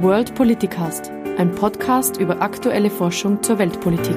World Politicast, ein Podcast über aktuelle Forschung zur Weltpolitik.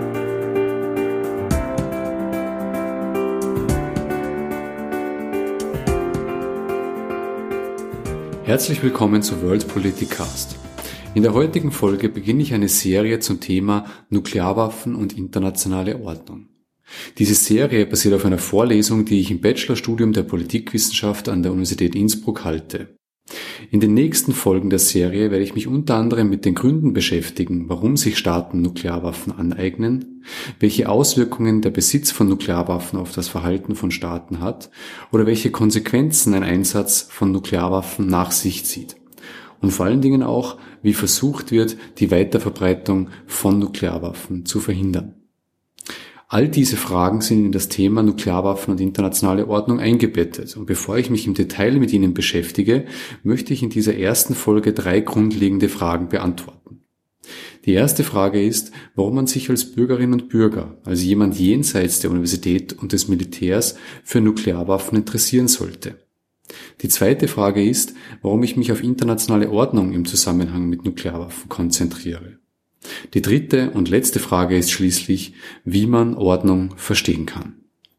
Herzlich willkommen zu World Politicast. In der heutigen Folge beginne ich eine Serie zum Thema Nuklearwaffen und internationale Ordnung. Diese Serie basiert auf einer Vorlesung, die ich im Bachelorstudium der Politikwissenschaft an der Universität Innsbruck halte. In den nächsten Folgen der Serie werde ich mich unter anderem mit den Gründen beschäftigen, warum sich Staaten Nuklearwaffen aneignen, welche Auswirkungen der Besitz von Nuklearwaffen auf das Verhalten von Staaten hat oder welche Konsequenzen ein Einsatz von Nuklearwaffen nach sich zieht. Und vor allen Dingen auch, wie versucht wird, die Weiterverbreitung von Nuklearwaffen zu verhindern. All diese Fragen sind in das Thema Nuklearwaffen und internationale Ordnung eingebettet. Und bevor ich mich im Detail mit ihnen beschäftige, möchte ich in dieser ersten Folge 3 grundlegende Fragen beantworten. Die erste Frage ist, warum man sich als Bürgerin und Bürger, also jemand jenseits der Universität und des Militärs, für Nuklearwaffen interessieren sollte. Die zweite Frage ist, warum ich mich auf internationale Ordnung im Zusammenhang mit Nuklearwaffen konzentriere. Die dritte und letzte Frage ist schließlich, wie man Ordnung verstehen kann.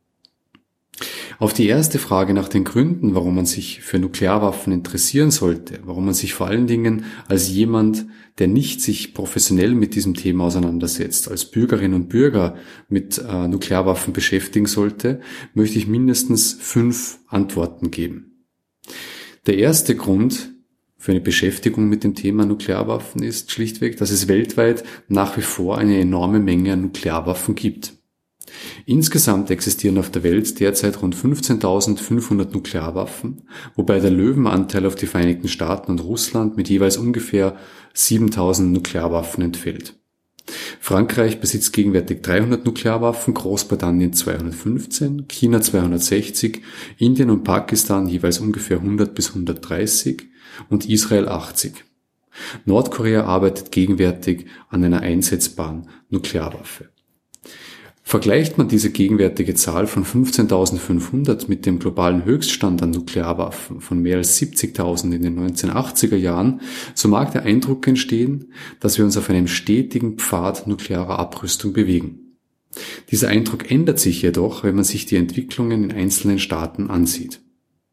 Auf die erste Frage nach den Gründen, warum man sich für Nuklearwaffen interessieren sollte, warum man sich vor allen Dingen als jemand, der nicht sich professionell mit diesem Thema auseinandersetzt, als Bürgerinnen und Bürger mit Nuklearwaffen beschäftigen sollte, möchte ich mindestens 5 Antworten geben. Der erste Grund für eine Beschäftigung mit dem Thema Nuklearwaffen ist schlichtweg, dass es weltweit nach wie vor eine enorme Menge an Nuklearwaffen gibt. Insgesamt existieren auf der Welt derzeit rund 15.500 Nuklearwaffen, wobei der Löwenanteil auf die Vereinigten Staaten und Russland mit jeweils ungefähr 7.000 Nuklearwaffen entfällt. Frankreich besitzt gegenwärtig 300 Nuklearwaffen, Großbritannien 215, China 260, Indien und Pakistan jeweils ungefähr 100 bis 130 und Israel 80. Nordkorea arbeitet gegenwärtig an einer einsetzbaren Nuklearwaffe. Vergleicht man diese gegenwärtige Zahl von 15.500 mit dem globalen Höchststand an Nuklearwaffen von mehr als 70.000 in den 1980er Jahren, so mag der Eindruck entstehen, dass wir uns auf einem stetigen Pfad nuklearer Abrüstung bewegen. Dieser Eindruck ändert sich jedoch, wenn man sich die Entwicklungen in einzelnen Staaten ansieht.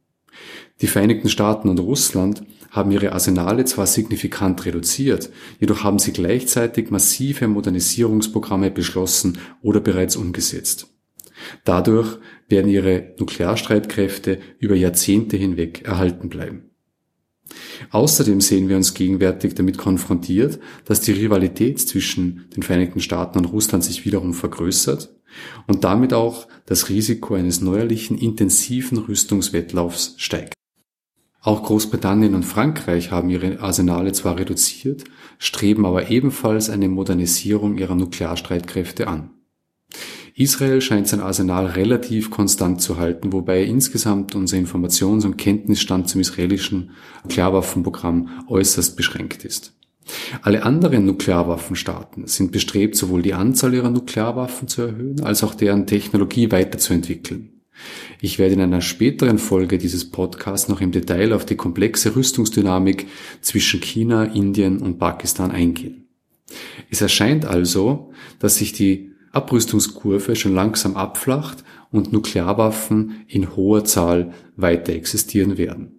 Die Vereinigten Staaten und Russland haben ihre Arsenale zwar signifikant reduziert, jedoch haben sie gleichzeitig massive Modernisierungsprogramme beschlossen oder bereits umgesetzt. Dadurch werden ihre Nuklearstreitkräfte über Jahrzehnte hinweg erhalten bleiben. Außerdem sehen wir uns gegenwärtig damit konfrontiert, dass die Rivalität zwischen den Vereinigten Staaten und Russland sich wiederum vergrößert und damit auch das Risiko eines neuerlichen intensiven Rüstungswettlaufs steigt. Auch Großbritannien und Frankreich haben ihre Arsenale zwar reduziert, streben aber ebenfalls eine Modernisierung ihrer Nuklearstreitkräfte an. Israel scheint sein Arsenal relativ konstant zu halten, wobei insgesamt unser Informations- und Kenntnisstand zum israelischen Nuklearwaffenprogramm äußerst beschränkt ist. Alle anderen Nuklearwaffenstaaten sind bestrebt, sowohl die Anzahl ihrer Nuklearwaffen zu erhöhen, als auch deren Technologie weiterzuentwickeln. Ich werde in einer späteren Folge dieses Podcasts noch im Detail auf die komplexe Rüstungsdynamik zwischen China, Indien und Pakistan eingehen. Es erscheint also, dass sich die Abrüstungskurve schon langsam abflacht und Nuklearwaffen in hoher Zahl weiter existieren werden.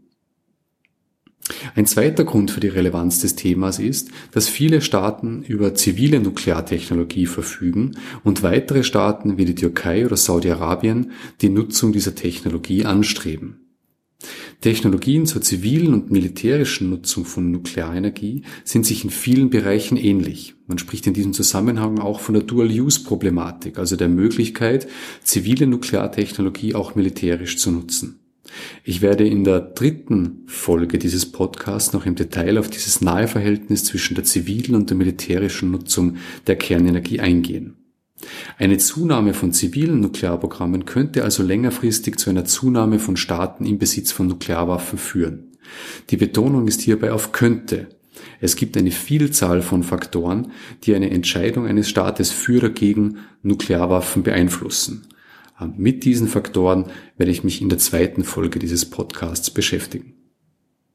Ein zweiter Grund für die Relevanz des Themas ist, dass viele Staaten über zivile Nukleartechnologie verfügen und weitere Staaten wie die Türkei oder Saudi-Arabien die Nutzung dieser Technologie anstreben. Technologien zur zivilen und militärischen Nutzung von Nuklearenergie sind sich in vielen Bereichen ähnlich. Man spricht in diesem Zusammenhang auch von der Dual-Use-Problematik, also der Möglichkeit, zivile Nukleartechnologie auch militärisch zu nutzen. Ich werde in der 3. Folge dieses Podcasts noch im Detail auf dieses nahe Verhältnis zwischen der zivilen und der militärischen Nutzung der Kernenergie eingehen. Eine Zunahme von zivilen Nuklearprogrammen könnte also längerfristig zu einer Zunahme von Staaten im Besitz von Nuklearwaffen führen. Die Betonung ist hierbei auf könnte. Es gibt eine Vielzahl von Faktoren, die eine Entscheidung eines Staates für oder gegen Nuklearwaffen beeinflussen. Mit diesen Faktoren werde ich mich in der 2. Folge dieses Podcasts beschäftigen.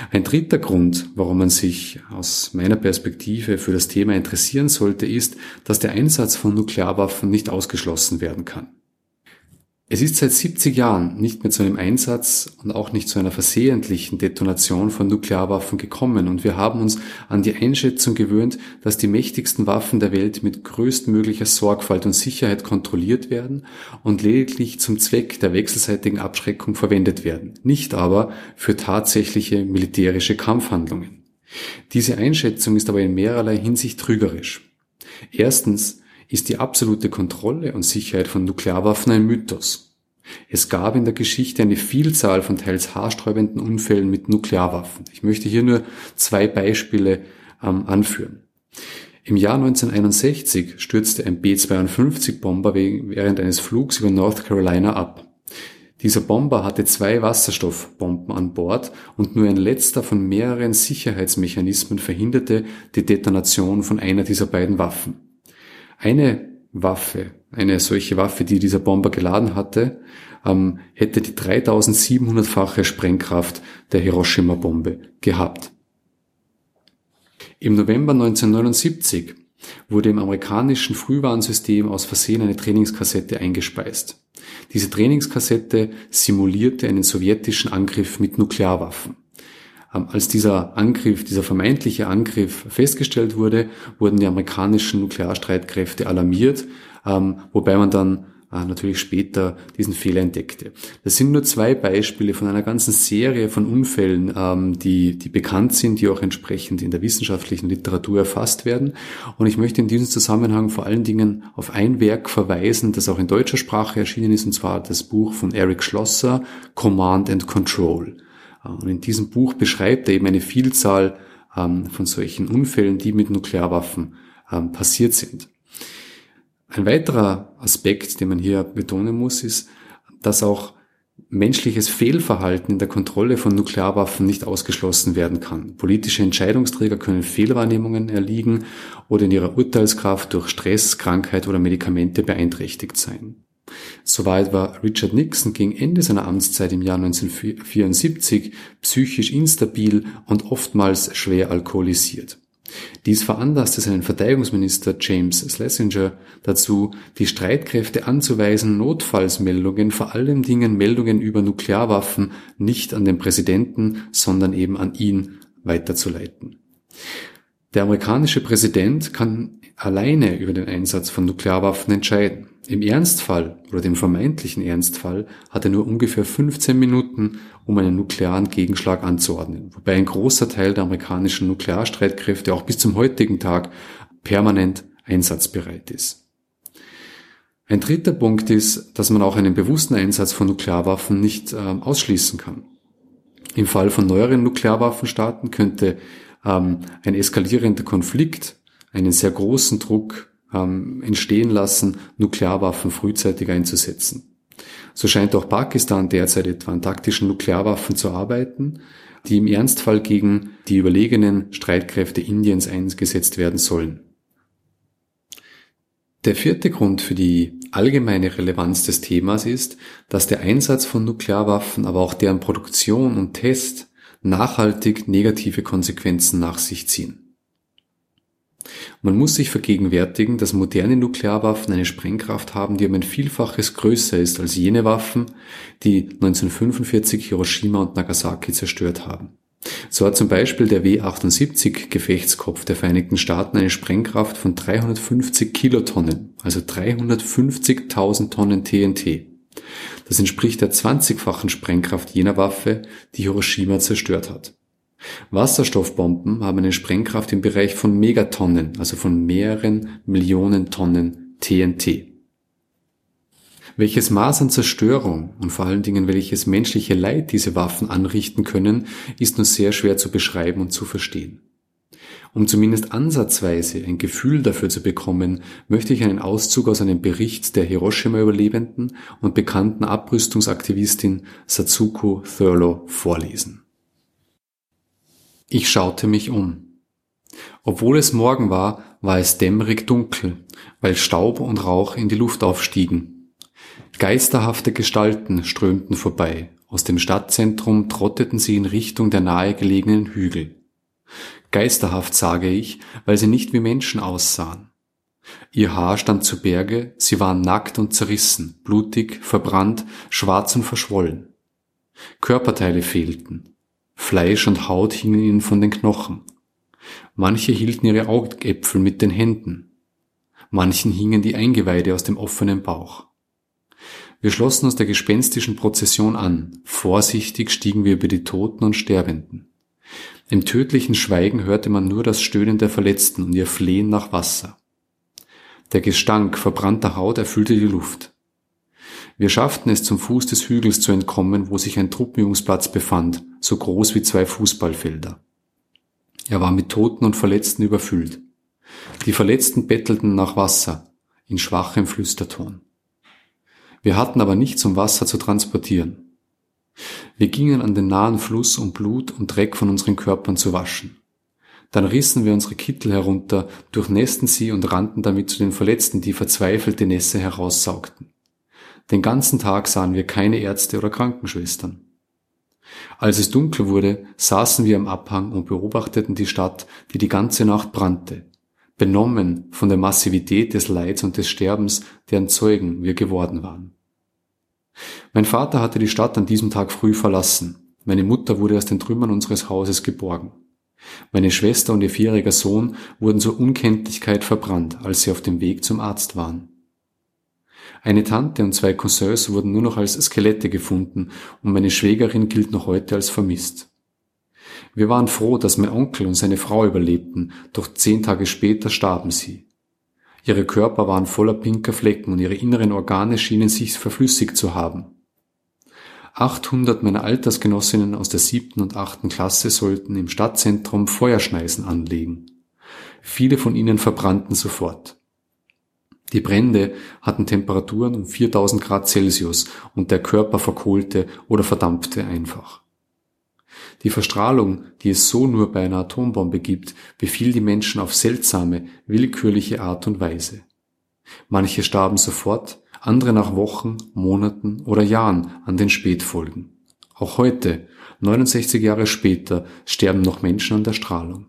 Ein dritter Grund, warum man sich aus meiner Perspektive für das Thema interessieren sollte, ist, dass der Einsatz von Nuklearwaffen nicht ausgeschlossen werden kann. Es ist seit 70 Jahren nicht mehr zu einem Einsatz und auch nicht zu einer versehentlichen Detonation von Nuklearwaffen gekommen und wir haben uns an die Einschätzung gewöhnt, dass die mächtigsten Waffen der Welt mit größtmöglicher Sorgfalt und Sicherheit kontrolliert werden und lediglich zum Zweck der wechselseitigen Abschreckung verwendet werden, nicht aber für tatsächliche militärische Kampfhandlungen. Diese Einschätzung ist aber in mehrerlei Hinsicht trügerisch. Erstens ist die absolute Kontrolle und Sicherheit von Nuklearwaffen ein Mythos. Es gab in der Geschichte eine Vielzahl von teils haarsträubenden Unfällen mit Nuklearwaffen. Ich möchte hier nur 2 Beispiele anführen. Im Jahr 1961 stürzte ein B-52-Bomber während eines Flugs über North Carolina ab. Dieser Bomber hatte 2 Wasserstoffbomben an Bord und nur ein letzter von mehreren Sicherheitsmechanismen verhinderte die Detonation von einer dieser beiden Waffen. Eine solche Waffe, die dieser Bomber geladen hatte, hätte die 3700-fache Sprengkraft der Hiroshima-Bombe gehabt. Im November 1979 wurde im amerikanischen Frühwarnsystem aus Versehen eine Trainingskassette eingespeist. Diese Trainingskassette simulierte einen sowjetischen Angriff mit Nuklearwaffen. Als dieser vermeintliche Angriff festgestellt wurde, wurden die amerikanischen Nuklearstreitkräfte alarmiert, wobei man dann natürlich später diesen Fehler entdeckte. Das sind nur 2 Beispiele von einer ganzen Serie von Unfällen, die bekannt sind, die auch entsprechend in der wissenschaftlichen Literatur erfasst werden. Und ich möchte in diesem Zusammenhang vor allen Dingen auf ein Werk verweisen, das auch in deutscher Sprache erschienen ist, und zwar das Buch von Eric Schlosser, Command and Control. Und in diesem Buch beschreibt er eben eine Vielzahl von solchen Unfällen, die mit Nuklearwaffen passiert sind. Ein weiterer Aspekt, den man hier betonen muss, ist, dass auch menschliches Fehlverhalten in der Kontrolle von Nuklearwaffen nicht ausgeschlossen werden kann. Politische Entscheidungsträger können Fehlwahrnehmungen erliegen oder in ihrer Urteilskraft durch Stress, Krankheit oder Medikamente beeinträchtigt sein. So war etwa Richard Nixon gegen Ende seiner Amtszeit im Jahr 1974 psychisch instabil und oftmals schwer alkoholisiert. Dies veranlasste seinen Verteidigungsminister James Schlesinger dazu, die Streitkräfte anzuweisen, Notfallsmeldungen, vor allen Dingen Meldungen über Nuklearwaffen, nicht an den Präsidenten, sondern eben an ihn weiterzuleiten. Der amerikanische Präsident kann alleine über den Einsatz von Nuklearwaffen entscheiden. Im Ernstfall oder dem vermeintlichen Ernstfall hat er nur ungefähr 15 Minuten, um einen nuklearen Gegenschlag anzuordnen, wobei ein großer Teil der amerikanischen Nuklearstreitkräfte auch bis zum heutigen Tag permanent einsatzbereit ist. Ein dritter Punkt ist, dass man auch einen bewussten Einsatz von Nuklearwaffen nicht ausschließen kann. Im Fall von neueren Nuklearwaffenstaaten könnte ein eskalierender Konflikt einen sehr großen Druck entstehen lassen, Nuklearwaffen frühzeitig einzusetzen. So scheint auch Pakistan derzeit etwa an taktischen Nuklearwaffen zu arbeiten, die im Ernstfall gegen die überlegenen Streitkräfte Indiens eingesetzt werden sollen. Der 4. Grund für die allgemeine Relevanz des Themas ist, dass der Einsatz von Nuklearwaffen, aber auch deren Produktion und Test nachhaltig negative Konsequenzen nach sich ziehen. Man muss sich vergegenwärtigen, dass moderne Nuklearwaffen eine Sprengkraft haben, die um ein Vielfaches größer ist als jene Waffen, die 1945 Hiroshima und Nagasaki zerstört haben. So hat zum Beispiel der W-78-Gefechtskopf der Vereinigten Staaten eine Sprengkraft von 350 Kilotonnen, also 350.000 Tonnen TNT. Das entspricht der 20-fachen Sprengkraft jener Waffe, die Hiroshima zerstört hat. Wasserstoffbomben haben eine Sprengkraft im Bereich von Megatonnen, also von mehreren Millionen Tonnen TNT. Welches Maß an Zerstörung und vor allen Dingen welches menschliche Leid diese Waffen anrichten können, ist nur sehr schwer zu beschreiben und zu verstehen. Um zumindest ansatzweise ein Gefühl dafür zu bekommen, möchte ich einen Auszug aus einem Bericht der Hiroshima-Überlebenden und bekannten Abrüstungsaktivistin Satsuko Thurlow vorlesen. Ich schaute mich um. Obwohl es Morgen war, war es dämmerig dunkel, weil Staub und Rauch in die Luft aufstiegen. Geisterhafte Gestalten strömten vorbei, Aus dem Stadtzentrum trotteten sie in Richtung der nahegelegenen Hügel. Geisterhaft sage ich, weil sie nicht wie Menschen aussahen. Ihr Haar stand zu Berge, sie waren nackt und zerrissen, blutig, verbrannt, schwarz und verschwollen. Körperteile fehlten. Fleisch und Haut hingen ihnen von den Knochen. Manche hielten ihre Augäpfel mit den Händen. Manchen hingen die Eingeweide aus dem offenen Bauch. Wir schlossen uns der gespenstischen Prozession an. Vorsichtig stiegen wir über die Toten und Sterbenden. Im tödlichen Schweigen hörte man nur das Stöhnen der Verletzten und ihr Flehen nach Wasser. Der Gestank verbrannter Haut erfüllte die Luft. Wir schafften es, zum Fuß des Hügels zu entkommen, wo sich ein Truppenübungsplatz befand, so groß wie 2 Fußballfelder. Er war mit Toten und Verletzten überfüllt. Die Verletzten bettelten nach Wasser, in schwachem Flüsterton. Wir hatten aber nichts, um Wasser zu transportieren. Wir gingen an den nahen Fluss, um Blut und Dreck von unseren Körpern zu waschen. Dann rissen wir unsere Kittel herunter, durchnässten sie und rannten damit zu den Verletzten, die verzweifelt die Nässe heraussaugten. Den ganzen Tag sahen wir keine Ärzte oder Krankenschwestern. Als es dunkel wurde, saßen wir am Abhang und beobachteten die Stadt, die die ganze Nacht brannte, benommen von der Massivität des Leids und des Sterbens, deren Zeugen wir geworden waren. Mein Vater hatte die Stadt an diesem Tag früh verlassen. Meine Mutter wurde aus den Trümmern unseres Hauses geborgen. Meine Schwester und ihr 4-jähriger Sohn wurden zur Unkenntlichkeit verbrannt, als sie auf dem Weg zum Arzt waren. Eine Tante und 2 Cousins wurden nur noch als Skelette gefunden und meine Schwägerin gilt noch heute als vermisst. Wir waren froh, dass mein Onkel und seine Frau überlebten, doch 10 Tage später starben sie. Ihre Körper waren voller pinker Flecken und ihre inneren Organe schienen sich verflüssigt zu haben. 800 meiner Altersgenossinnen aus der 7. und 8. Klasse sollten im Stadtzentrum Feuerschneisen anlegen. Viele von ihnen verbrannten sofort. Die Brände hatten Temperaturen um 4000 Grad Celsius und der Körper verkohlte oder verdampfte einfach. Die Verstrahlung, die es so nur bei einer Atombombe gibt, befiel die Menschen auf seltsame, willkürliche Art und Weise. Manche starben sofort, andere nach Wochen, Monaten oder Jahren an den Spätfolgen. Auch heute, 69 Jahre später, sterben noch Menschen an der Strahlung.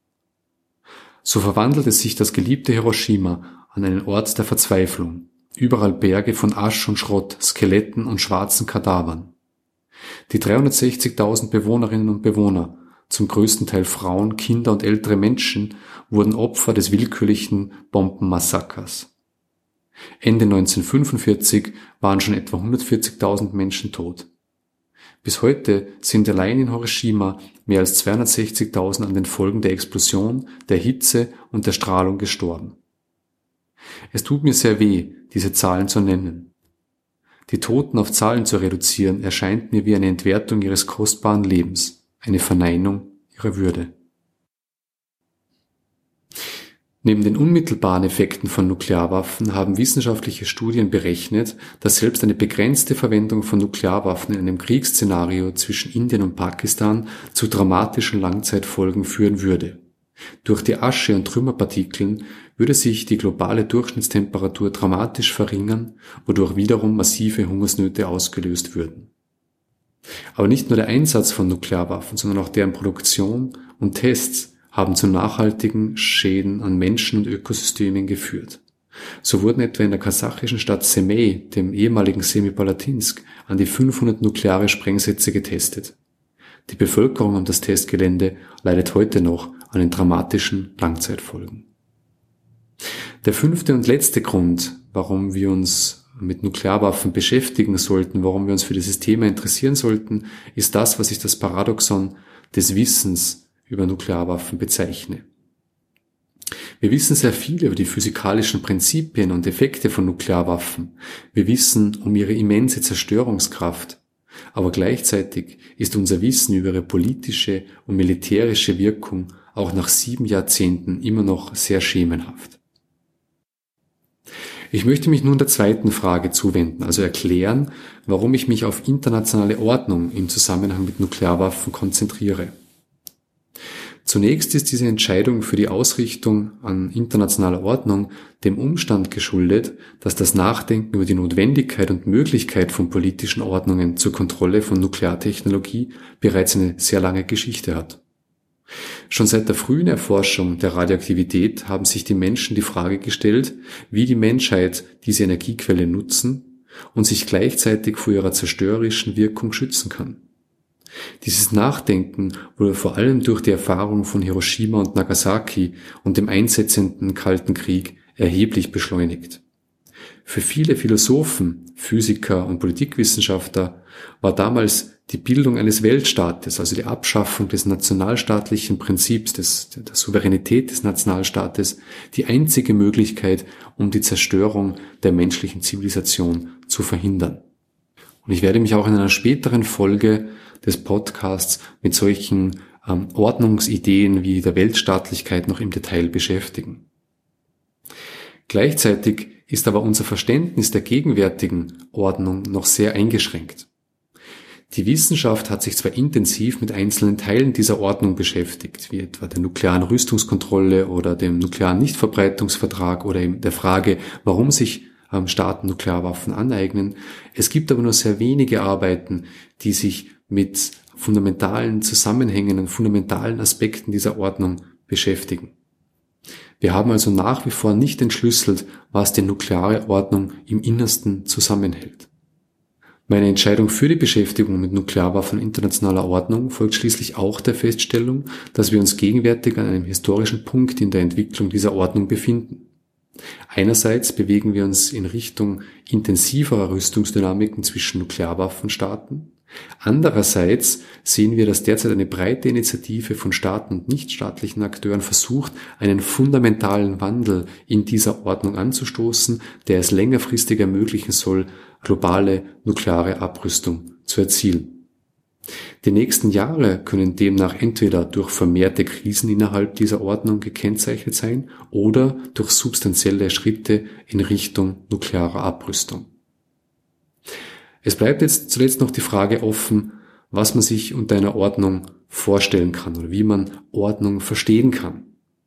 So verwandelte sich das geliebte Hiroshima an einen Ort der Verzweiflung. Überall Berge von Asch und Schrott, Skeletten und schwarzen Kadavern. Die 360.000 Bewohnerinnen und Bewohner, zum größten Teil Frauen, Kinder und ältere Menschen, wurden Opfer des willkürlichen Bombenmassakers. Ende 1945 waren schon etwa 140.000 Menschen tot. Bis heute sind allein in Hiroshima mehr als 260.000 an den Folgen der Explosion, der Hitze und der Strahlung gestorben. Es tut mir sehr weh, diese Zahlen zu nennen. Die Toten auf Zahlen zu reduzieren, erscheint mir wie eine Entwertung ihres kostbaren Lebens, eine Verneinung ihrer Würde. Neben den unmittelbaren Effekten von Nuklearwaffen haben wissenschaftliche Studien berechnet, dass selbst eine begrenzte Verwendung von Nuklearwaffen in einem Kriegsszenario zwischen Indien und Pakistan zu dramatischen Langzeitfolgen führen würde. Durch die Asche- und Trümmerpartikeln würde sich die globale Durchschnittstemperatur dramatisch verringern, wodurch wiederum massive Hungersnöte ausgelöst würden. Aber nicht nur der Einsatz von Nuklearwaffen, sondern auch deren Produktion und Tests haben zu nachhaltigen Schäden an Menschen und Ökosystemen geführt. So wurden etwa in der kasachischen Stadt Semey, dem ehemaligen Semipalatinsk, an die 500 nukleare Sprengsätze getestet. Die Bevölkerung um das Testgelände leidet heute noch an den dramatischen Langzeitfolgen. Der 5. und letzte Grund, warum wir uns mit Nuklearwaffen beschäftigen sollten, warum wir uns für dieses Thema interessieren sollten, ist das, was ich das Paradoxon des Wissens über Nuklearwaffen bezeichne. Wir wissen sehr viel über die physikalischen Prinzipien und Effekte von Nuklearwaffen. Wir wissen um ihre immense Zerstörungskraft. Aber gleichzeitig ist unser Wissen über ihre politische und militärische Wirkung auch nach 7 Jahrzehnten immer noch sehr schemenhaft. Ich möchte mich nun der zweiten Frage zuwenden, also erklären, warum ich mich auf internationale Ordnung im Zusammenhang mit Nuklearwaffen konzentriere. Zunächst ist diese Entscheidung für die Ausrichtung an internationaler Ordnung dem Umstand geschuldet, dass das Nachdenken über die Notwendigkeit und Möglichkeit von politischen Ordnungen zur Kontrolle von Nukleartechnologie bereits eine sehr lange Geschichte hat. Schon seit der frühen Erforschung der Radioaktivität haben sich die Menschen die Frage gestellt, wie die Menschheit diese Energiequelle nutzen und sich gleichzeitig vor ihrer zerstörerischen Wirkung schützen kann. Dieses Nachdenken wurde vor allem durch die Erfahrung von Hiroshima und Nagasaki und dem einsetzenden Kalten Krieg erheblich beschleunigt. Für viele Philosophen, Physiker und Politikwissenschaftler war damals die Bildung eines Weltstaates, also die Abschaffung des nationalstaatlichen Prinzips, der Souveränität des Nationalstaates, die einzige Möglichkeit, um die Zerstörung der menschlichen Zivilisation zu verhindern. Und ich werde mich auch in einer späteren Folge des Podcasts mit solchen Ordnungsideen wie der Weltstaatlichkeit noch im Detail beschäftigen. Gleichzeitig ist aber unser Verständnis der gegenwärtigen Ordnung noch sehr eingeschränkt. Die Wissenschaft hat sich zwar intensiv mit einzelnen Teilen dieser Ordnung beschäftigt, wie etwa der nuklearen Rüstungskontrolle oder dem nuklearen Nichtverbreitungsvertrag oder eben der Frage, warum sich Staaten Nuklearwaffen aneignen. Es gibt aber nur sehr wenige Arbeiten, die sich mit fundamentalen Zusammenhängen und fundamentalen Aspekten dieser Ordnung beschäftigen. Wir haben also nach wie vor nicht entschlüsselt, was die nukleare Ordnung im Innersten zusammenhält. Meine Entscheidung für die Beschäftigung mit Nuklearwaffen internationaler Ordnung folgt schließlich auch der Feststellung, dass wir uns gegenwärtig an einem historischen Punkt in der Entwicklung dieser Ordnung befinden. Einerseits bewegen wir uns in Richtung intensiverer Rüstungsdynamiken zwischen Nuklearwaffenstaaten. Andererseits sehen wir, dass derzeit eine breite Initiative von Staaten und nichtstaatlichen Akteuren versucht, einen fundamentalen Wandel in dieser Ordnung anzustoßen, der es längerfristig ermöglichen soll, globale nukleare Abrüstung zu erzielen. Die nächsten Jahre können demnach entweder durch vermehrte Krisen innerhalb dieser Ordnung gekennzeichnet sein oder durch substanzielle Schritte in Richtung nuklearer Abrüstung. Es bleibt jetzt zuletzt noch die Frage offen, was man sich unter einer Ordnung vorstellen kann oder wie man Ordnung verstehen kann.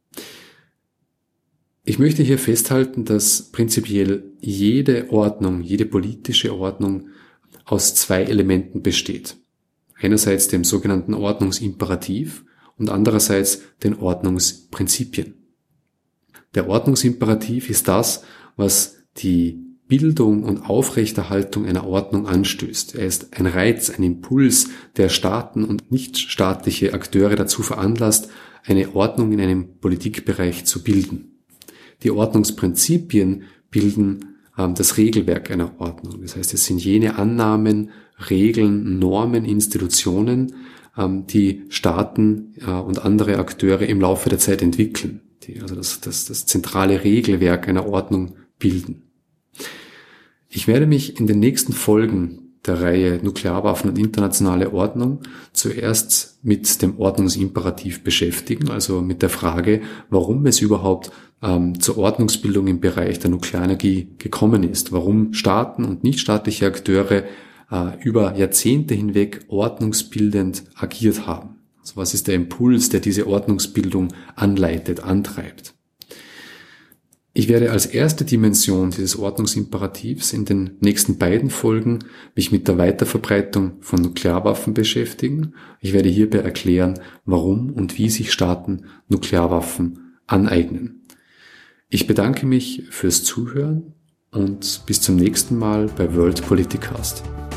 Ich möchte hier festhalten, dass prinzipiell jede Ordnung, jede politische Ordnung aus zwei Elementen besteht. Einerseits dem sogenannten Ordnungsimperativ und andererseits den Ordnungsprinzipien. Der Ordnungsimperativ ist das, was die Bildung und Aufrechterhaltung einer Ordnung anstößt. Er ist ein Reiz, ein Impuls, der Staaten und nichtstaatliche Akteure dazu veranlasst, eine Ordnung in einem Politikbereich zu bilden. Die Ordnungsprinzipien bilden das Regelwerk einer Ordnung. Das heißt, es sind jene Annahmen, Regeln, Normen, Institutionen, die Staaten und andere Akteure im Laufe der Zeit entwickeln, die also das zentrale Regelwerk einer Ordnung bilden. Ich werde mich in den nächsten Folgen der Reihe Nuklearwaffen und internationale Ordnung zuerst mit dem Ordnungsimperativ beschäftigen, also mit der Frage, warum es überhaupt zur Ordnungsbildung im Bereich der Nuklearenergie gekommen ist, warum Staaten und nichtstaatliche Akteure über Jahrzehnte hinweg ordnungsbildend agiert haben. Also was ist der Impuls, der diese Ordnungsbildung anleitet, antreibt? Ich werde als erste Dimension dieses Ordnungsimperativs in den nächsten beiden Folgen mich mit der Weiterverbreitung von Nuklearwaffen beschäftigen. Ich werde hierbei erklären, warum und wie sich Staaten Nuklearwaffen aneignen. Ich bedanke mich fürs Zuhören und bis zum nächsten Mal bei World Politicast.